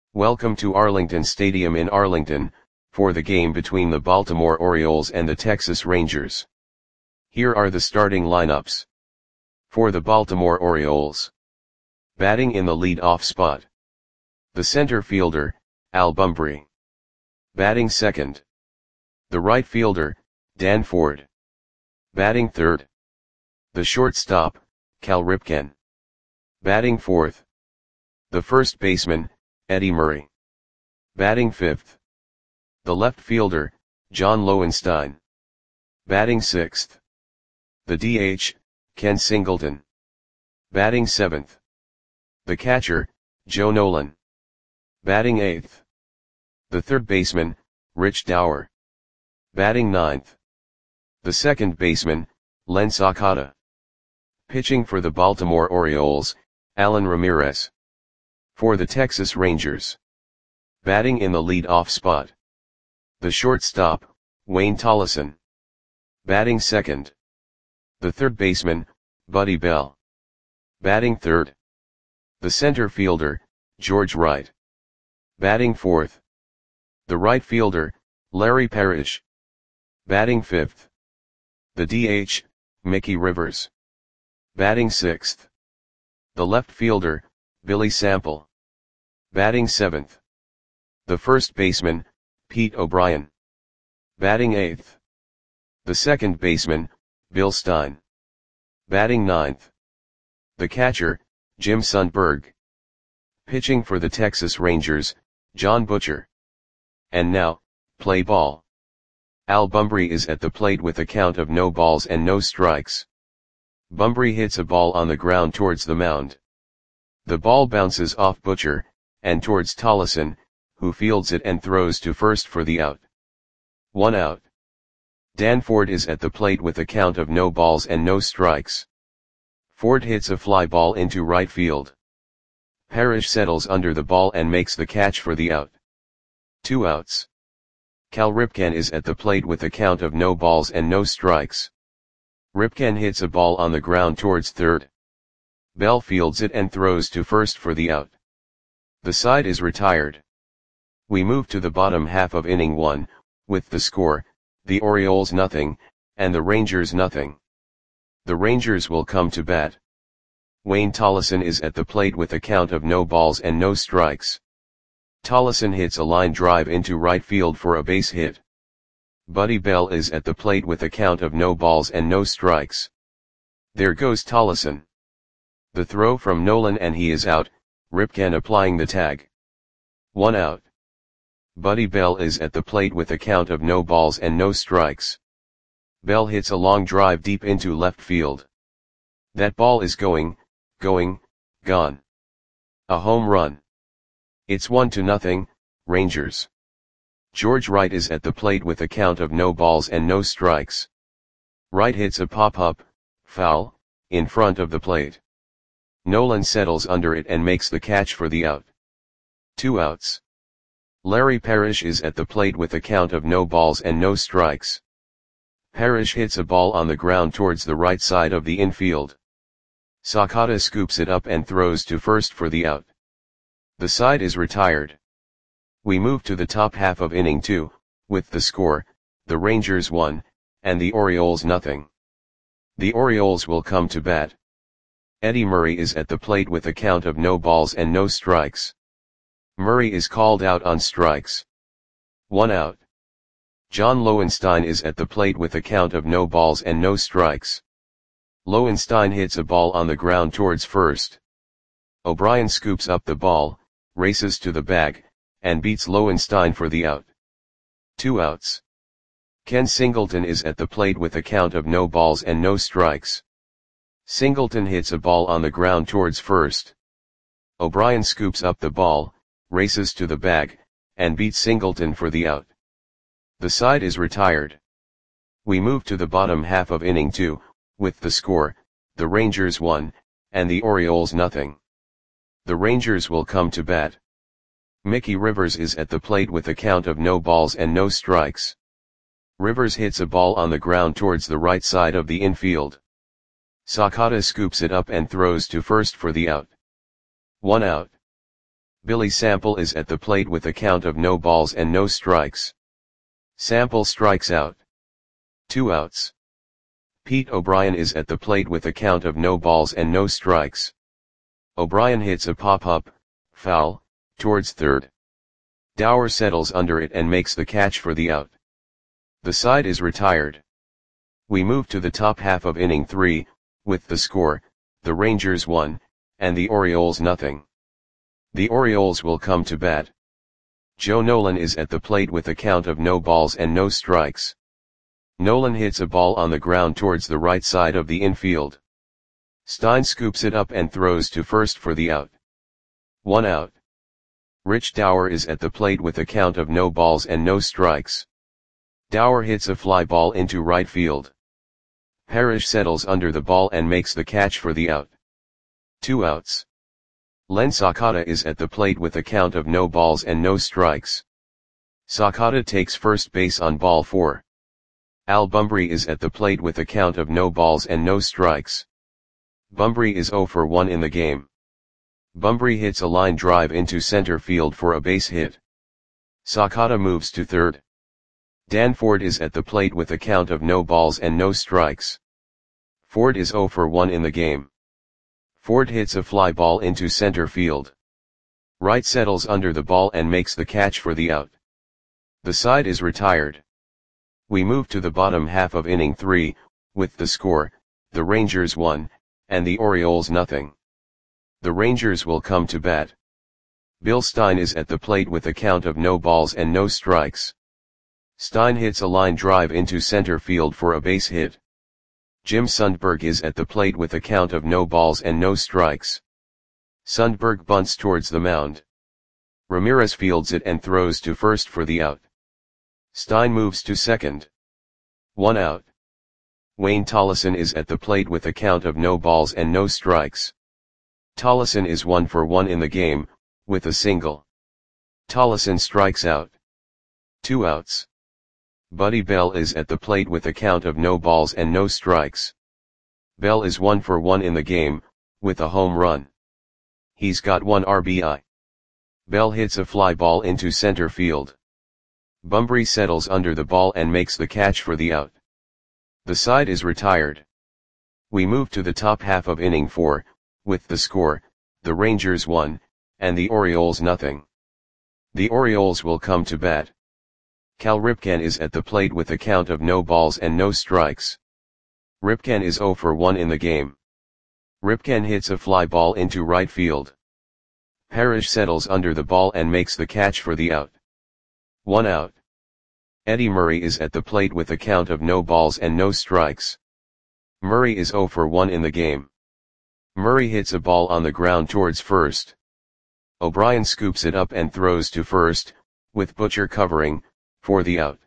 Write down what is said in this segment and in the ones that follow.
Welcome to Arlington Stadium in Arlington, for the game between the Baltimore Orioles and the Texas Rangers. Here are the starting lineups. For the Baltimore Orioles. Batting in the lead-off spot. The center fielder, Al Bumbry. Batting second. The right fielder, Dan Ford. Batting third. The shortstop, Cal Ripken. Batting fourth. The first baseman, Eddie Murray. Batting fifth. The left fielder, John Lowenstein. Batting sixth. The DH, Ken Singleton. Batting seventh. The catcher, Joe Nolan. Batting eighth. The third baseman, Rich Dauer. Batting ninth. The second baseman, Len Sakata. Pitching for the Baltimore Orioles, Alan Ramirez. For the Texas Rangers. Batting in the lead-off spot. The shortstop, Wayne Tollison. Batting second. The third baseman, Buddy Bell. Batting third. The center fielder, George Wright. Batting fourth. The right fielder, Larry Parrish. Batting fifth. The DH, Mickey Rivers. Batting sixth. The left fielder, Billy Sample. Batting seventh. The first baseman, Pete O'Brien. Batting eighth. The second baseman, Bill Stein. Batting ninth. The catcher, Jim Sundberg. Pitching for the Texas Rangers, John Butcher. And now, play ball. Al Bumbry is at the plate with a count of no balls and no strikes. Bumbry hits a ball on the ground towards the mound. The ball bounces off Butcher, and towards Tollison, who fields it and throws to first for the out. 1 out. Dan Ford is at the plate with a count of no balls and no strikes. Ford hits a fly ball into right field. Parrish settles under the ball and makes the catch for the out. 2 outs. Cal Ripken is at the plate with a count of no balls and no strikes. Ripken hits a ball on the ground towards third. Bell fields it and throws to first for the out. The side is retired. We move to the bottom half of inning 1, with the score, the Orioles nothing, and the Rangers nothing. The Rangers will come to bat. Wayne Tollison is at the plate with a count of no balls and no strikes. Tollison hits a line drive into right field for a base hit. Buddy Bell is at the plate with a count of no balls and no strikes. There goes Tollison. The throw from Nolan and he is out, Ripken applying the tag. 1 out. Buddy Bell is at the plate with a count of no balls and no strikes. Bell hits a long drive deep into left field. That ball is gone. A home run. It's 1-0, Rangers. George Wright is at the plate with a count of no balls and no strikes. Wright hits a pop-up, foul, in front of the plate. Nolan settles under it and makes the catch for the out. 2 outs. Larry Parrish is at the plate with a count of no balls and no strikes. Parrish hits a ball on the ground towards the right side of the infield. Sakata scoops it up and throws to first for the out. The side is retired. We move to the top half of inning 2, with the score, the Rangers 1, and the Orioles nothing. The Orioles will come to bat. Eddie Murray is at the plate with a count of no balls and no strikes. Murray is called out on strikes. 1 out. John Lowenstein is at the plate with a count of no balls and no strikes. Lowenstein hits a ball on the ground towards first. O'Brien scoops up the ball, races to the bag, and beats Lowenstein for the out. 2 outs. Ken Singleton is at the plate with a count of no balls and no strikes. Singleton hits a ball on the ground towards first. O'Brien scoops up the ball, races to the bag, and beats Singleton for the out. The side is retired. We move to the bottom half of inning 2, with the score, the Rangers 1, and the Orioles nothing. The Rangers will come to bat. Mickey Rivers is at the plate with a count of no balls and no strikes. Rivers hits a ball on the ground towards the right side of the infield. Sakata scoops it up and throws to first for the out. 1 out. Billy Sample is at the plate with a count of no balls and no strikes. Sample strikes out. 2 outs. Pete O'Brien is at the plate with a count of no balls and no strikes. O'Brien hits a pop-up, foul, towards third. Dower settles under it and makes the catch for the out. The side is retired. We move to the top half of inning 3, with the score, the Rangers 1, and the Orioles nothing. The Orioles will come to bat. Joe Nolan is at the plate with a count of no balls and no strikes. Nolan hits a ball on the ground towards the right side of the infield. Stein scoops it up and throws to first for the out. 1 out. Rich Dower is at the plate with a count of no balls and no strikes. Dower hits a fly ball into right field. Parrish settles under the ball and makes the catch for the out. 2 outs. Len Sakata is at the plate with a count of no balls and no strikes. Sakata takes first base on ball 4. Al Bumbry is at the plate with a count of no balls and no strikes. Bumbry is 0 for 1 in the game. Bumbry hits a line drive into center field for a base hit. Sakata moves to third. Dan Ford is at the plate with a count of no balls and no strikes. Ford is 0 for 1 in the game. Ford hits a fly ball into center field. Wright settles under the ball and makes the catch for the out. The side is retired. We move to the bottom half of inning 3, with the score, the Rangers 1, and the Orioles nothing. The Rangers will come to bat. Bill Stein is at the plate with a count of no balls and no strikes. Stein hits a line drive into center field for a base hit. Jim Sundberg is at the plate with a count of no balls and no strikes. Sundberg bunts towards the mound. Ramirez fields it and throws to first for the out. Stein moves to second. 1 out. Wayne Tollison is at the plate with a count of no balls and no strikes. Tollison is 1 for 1 in the game, with a single. Tollison strikes out. 2 outs. Buddy Bell is at the plate with a count of no balls and no strikes. Bell is 1 for 1 in the game, with a home run. He's got 1 RBI. Bell hits a fly ball into center field. Bumbry settles under the ball and makes the catch for the out. The side is retired. We move to the top half of inning 4, with the score, the Rangers 1, and the Orioles nothing. The Orioles will come to bat. Cal Ripken is at the plate with a count of no balls and no strikes. Ripken is 0 for 1 in the game. Ripken hits a fly ball into right field. Parrish settles under the ball and makes the catch for the out. 1 out. Eddie Murray is at the plate with a count of no balls and no strikes. Murray is 0 for 1 in the game. Murray hits a ball on the ground towards first. O'Brien scoops it up and throws to first, with Butcher covering, for the out.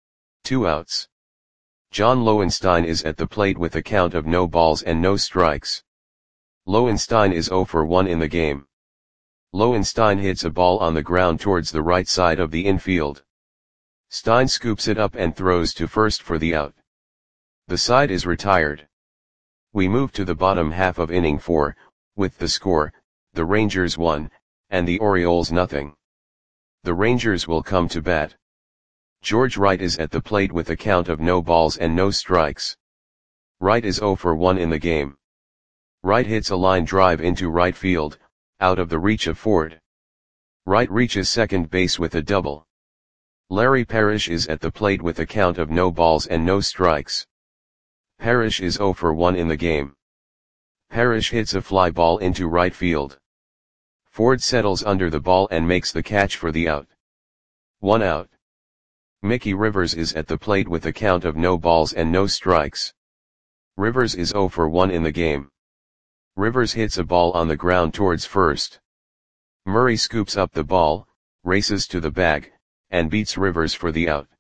2 outs. John Lowenstein is at the plate with a count of no balls and no strikes. Lowenstein is 0 for 1 in the game. Lowenstein hits a ball on the ground towards the right side of the infield. Stein scoops it up and throws to first for the out. The side is retired. We move to the bottom half of inning 4, with the score, the Rangers 1, and the Orioles nothing. The Rangers will come to bat. George Wright is at the plate with a count of no balls and no strikes. Wright is 0 for 1 in the game. Wright hits a line drive into right field, out of the reach of Ford. Wright reaches second base with a double. Larry Parrish is at the plate with a count of no balls and no strikes. Parrish is 0 for 1 in the game. Parrish hits a fly ball into right field. Ford settles under the ball and makes the catch for the out. 1 out. Mickey Rivers is at the plate with a count of no balls and no strikes. Rivers is 0 for 1 in the game. Rivers hits a ball on the ground towards first. Murray scoops up the ball, races to the bag, and beats Rivers for the out.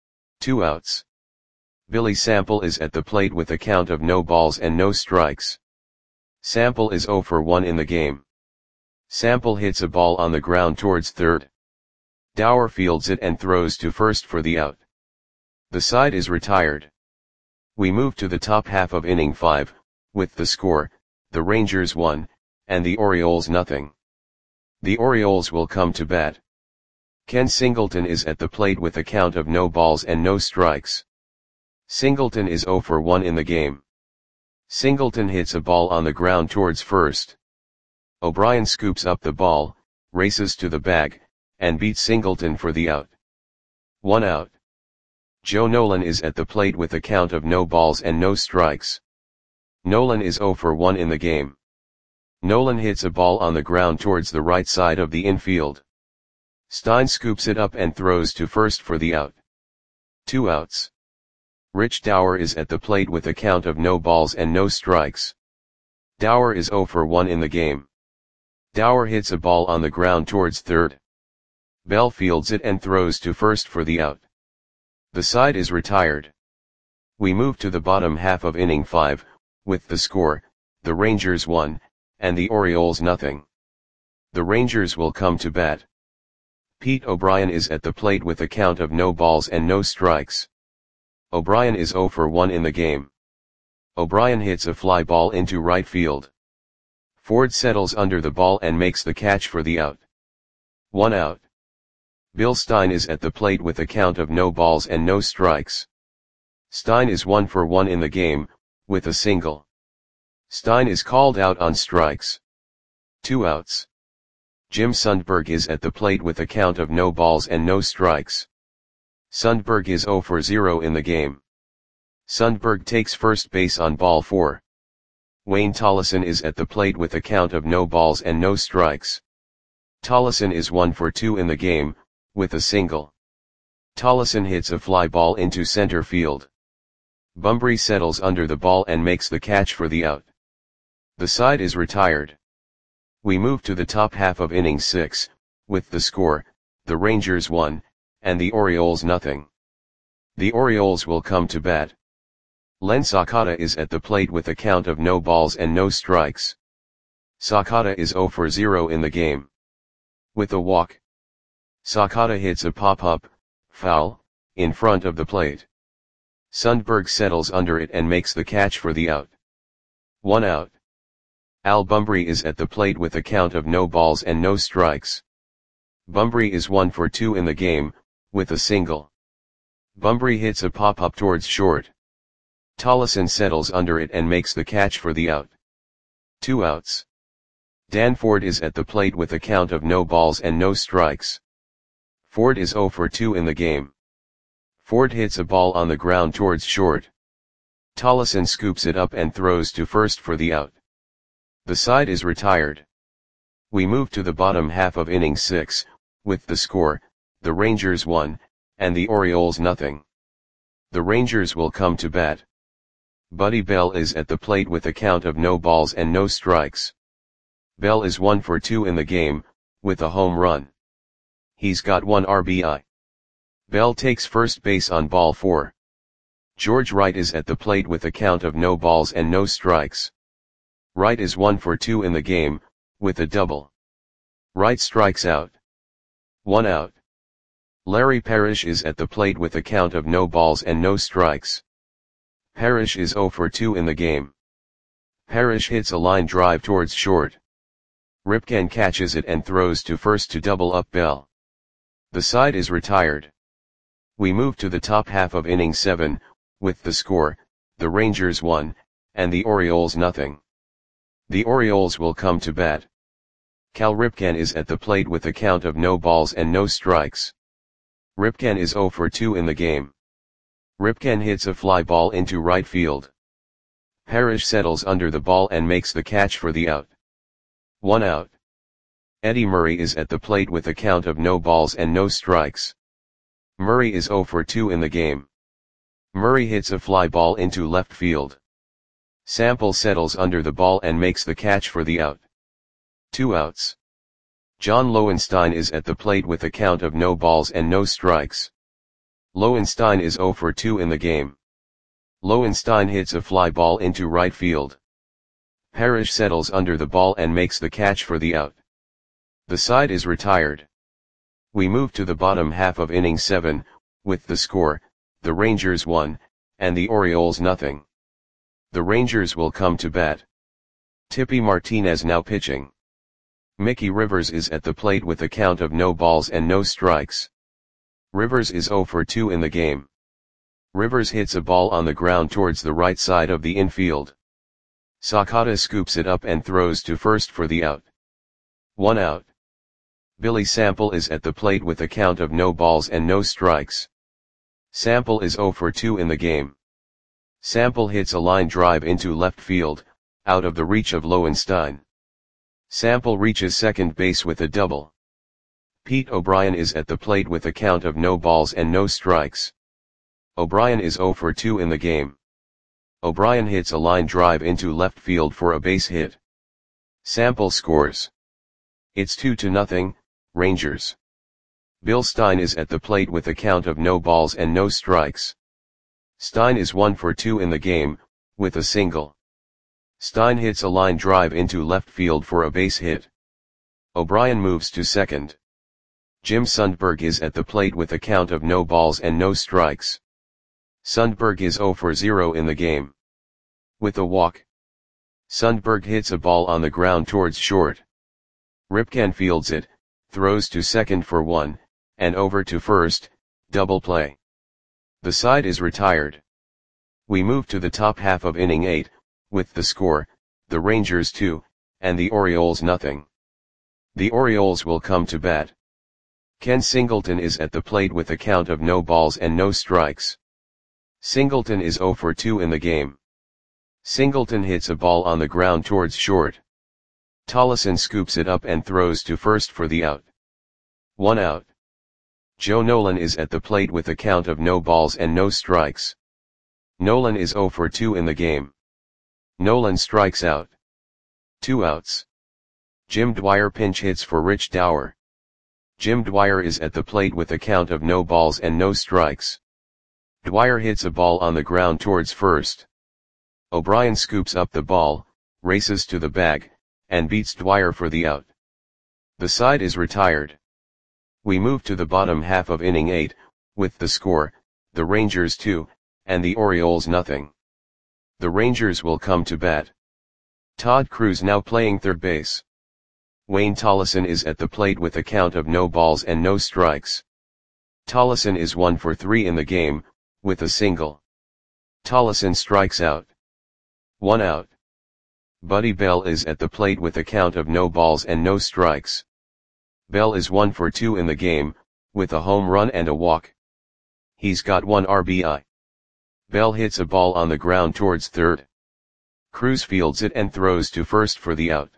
2 outs. Billy Sample is at the plate with a count of no balls and no strikes. Sample is 0 for 1 in the game. Sample hits a ball on the ground towards third. Dower fields it and throws to first for the out. The side is retired. We move to the top half of inning 5, with the score, the Rangers 1, and the Orioles nothing. The Orioles will come to bat. Ken Singleton is at the plate with a count of no balls and no strikes. Singleton is 0 for 1 in the game. Singleton hits a ball on the ground towards first. O'Brien scoops up the ball, races to the bag, and beats Singleton for the out. 1 out. Joe Nolan is at the plate with a count of no balls and no strikes. Nolan is 0 for 1 in the game. Nolan hits a ball on the ground towards the right side of the infield. Stein scoops it up and throws to first for the out. 2 outs. Rich Dower is at the plate with a count of no balls and no strikes. Dower is 0 for 1 in the game. Dower hits a ball on the ground towards third. Bell fields it and throws to first for the out. The side is retired. We move to the bottom half of inning 5, with the score, the Rangers 1, and the Orioles nothing. The Rangers will come to bat. Pete O'Brien is at the plate with a count of no balls and no strikes. O'Brien is 0 for 1 in the game. O'Brien hits a fly ball into right field. Ford settles under the ball and makes the catch for the out. 1 out. Bill Stein is at the plate with a count of no balls and no strikes. Stein is 1 for 1 in the game, with a single. Stein is called out on strikes. 2 outs. Jim Sundberg is at the plate with a count of no balls and no strikes. Sundberg is 0 for 0 in the game. Sundberg takes first base on ball 4. Wayne Tollison is at the plate with a count of no balls and no strikes. Tollison is 1 for 2 in the game, with a single. Tollison hits a fly ball into center field. Bumbry settles under the ball and makes the catch for the out. The side is retired. We move to the top half of inning 6, with the score, the Rangers 1, and the Orioles nothing. The Orioles will come to bat. Len Sakata is at the plate with a count of no balls and no strikes. Sakata is 0 for 0 in the game. With a walk. Sakata hits a pop-up, foul, in front of the plate. Sundberg settles under it and makes the catch for the out. 1 out. Al Bumbry is at the plate with a count of no balls and no strikes. Bumbry is 1 for 2 in the game, with a single. Bumbry hits a pop-up towards short. Tollison settles under it and makes the catch for the out. 2 outs. Dan Ford is at the plate with a count of no balls and no strikes. Ford is 0 for 2 in the game. Ford hits a ball on the ground towards short. Tollison scoops it up and throws to first for the out. The side is retired. We move to the bottom half of inning 6, with the score, the Rangers 1, and the Orioles nothing. The Rangers will come to bat. Buddy Bell is at the plate with a count of no balls and no strikes. Bell is 1 for 2 in the game, with a home run. He's got 1 RBI. Bell takes first base on ball 4. George Wright is at the plate with a count of no balls and no strikes. Wright is 1 for 2 in the game, with a double. Wright strikes out. 1 out. Larry Parrish is at the plate with a count of no balls and no strikes. Parrish is 0 for 2 in the game. Parrish hits a line drive towards short. Ripken catches it and throws to first to double up Bell. The side is retired. We move to the top half of inning 7, with the score, the Rangers 1, and the Orioles nothing. The Orioles will come to bat. Cal Ripken is at the plate with a count of no balls and no strikes. Ripken is 0 for 2 in the game. Ripken hits a fly ball into right field. Parrish settles under the ball and makes the catch for the out. 1 out. Eddie Murray is at the plate with a count of no balls and no strikes. Murray is 0 for 2 in the game. Murray hits a fly ball into left field. Sample settles under the ball and makes the catch for the out. 2 outs. John Lowenstein is at the plate with a count of no balls and no strikes. Lowenstein is 0 for 2 in the game. Lowenstein hits a fly ball into right field. Parrish settles under the ball and makes the catch for the out. The side is retired. We move to the bottom half of inning 7, with the score, the Rangers 1, and the Orioles nothing. The Rangers will come to bat. Tippy Martinez now pitching. Mickey Rivers is at the plate with a count of no balls and no strikes. Rivers is 0 for 2 in the game. Rivers hits a ball on the ground towards the right side of the infield. Sakata scoops it up and throws to first for the out. 1 out. Billy Sample is at the plate with a count of no balls and no strikes. Sample is 0 for 2 in the game. Sample hits a line drive into left field, out of the reach of Lowenstein. Sample reaches second base with a double. Pete O'Brien is at the plate with a count of no balls and no strikes. O'Brien is 0 for 2 in the game. O'Brien hits a line drive into left field for a base hit. Sample scores. It's 2-0, Rangers. Bill Stein is at the plate with a count of no balls and no strikes. Stein is 1 for 2 in the game, with a single. Stein hits a line drive into left field for a base hit. O'Brien moves to second. Jim Sundberg is at the plate with a count of no balls and no strikes. Sundberg is 0 for 0 in the game. With a walk. Sundberg hits a ball on the ground towards short. Ripken fields it, throws to second for 1, and over to first, double play. The side is retired. We move to the top half of inning 8, with the score, the Rangers 2, and the Orioles nothing. The Orioles will come to bat. Ken Singleton is at the plate with a count of no balls and no strikes. Singleton is 0 for 2 in the game. Singleton hits a ball on the ground towards short. Tollison scoops it up and throws to first for the out. 1 out. Joe Nolan is at the plate with a count of no balls and no strikes. Nolan is 0 for 2 in the game. Nolan strikes out. 2 outs. Jim Dwyer pinch hits for Rich Dower. Jim Dwyer is at the plate with a count of no balls and no strikes. Dwyer hits a ball on the ground towards first. O'Brien scoops up the ball, races to the bag, and beats Dwyer for the out. The side is retired. We move to the bottom half of inning 8, with the score, the Rangers 2, and the Orioles nothing. The Rangers will come to bat. Todd Cruz now playing third base. Wayne Tollison is at the plate with a count of no balls and no strikes. Tollison is 1 for 3 in the game, with a single. Tollison strikes out. 1 out. Buddy Bell is at the plate with a count of no balls and no strikes. Bell is 1 for 2 in the game, with a home run and a walk. He's got 1 RBI. Bell hits a ball on the ground towards third. Cruz fields it and throws to first for the out.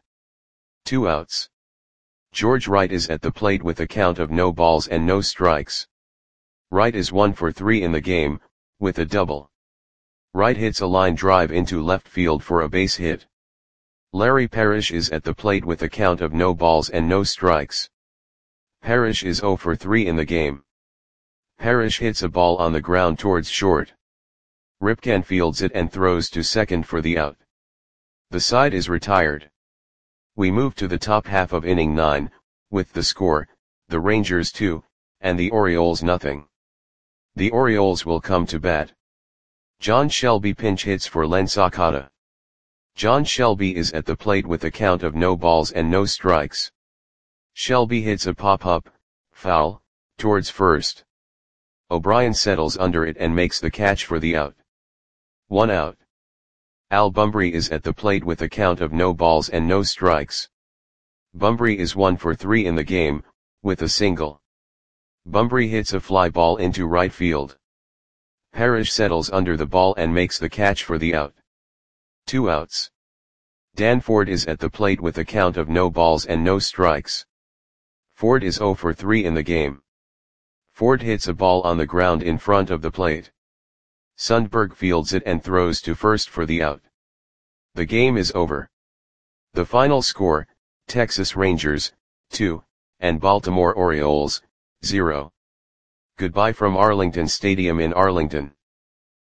2 outs. George Wright is at the plate with a count of no balls and no strikes. Wright is 1 for 3 in the game, with a double. Wright hits a line drive into left field for a base hit. Larry Parrish is at the plate with a count of no balls and no strikes. Parrish is 0 for 3 in the game. Parrish hits a ball on the ground towards short. Ripken fields it and throws to second for the out. The side is retired. We move to the top half of inning 9, with the score, the Rangers 2, and the Orioles nothing. The Orioles will come to bat. John Shelby pinch hits for Len Sakata. John Shelby is at the plate with a count of no balls and no strikes. Shelby hits a pop-up, foul, towards first. O'Brien settles under it and makes the catch for the out. 1 out. Al Bumbry is at the plate with a count of no balls and no strikes. Bumbry is 1 for 3 in the game, with a single. Bumbry hits a fly ball into right field. Parrish settles under the ball and makes the catch for the out. 2 outs. Dan Ford is at the plate with a count of no balls and no strikes. Ford is 0 for 3 in the game. Ford hits a ball on the ground in front of the plate. Sundberg fields it and throws to first for the out. The game is over. The final score, Texas Rangers, 2, and Baltimore Orioles, 0. Goodbye from Arlington Stadium in Arlington.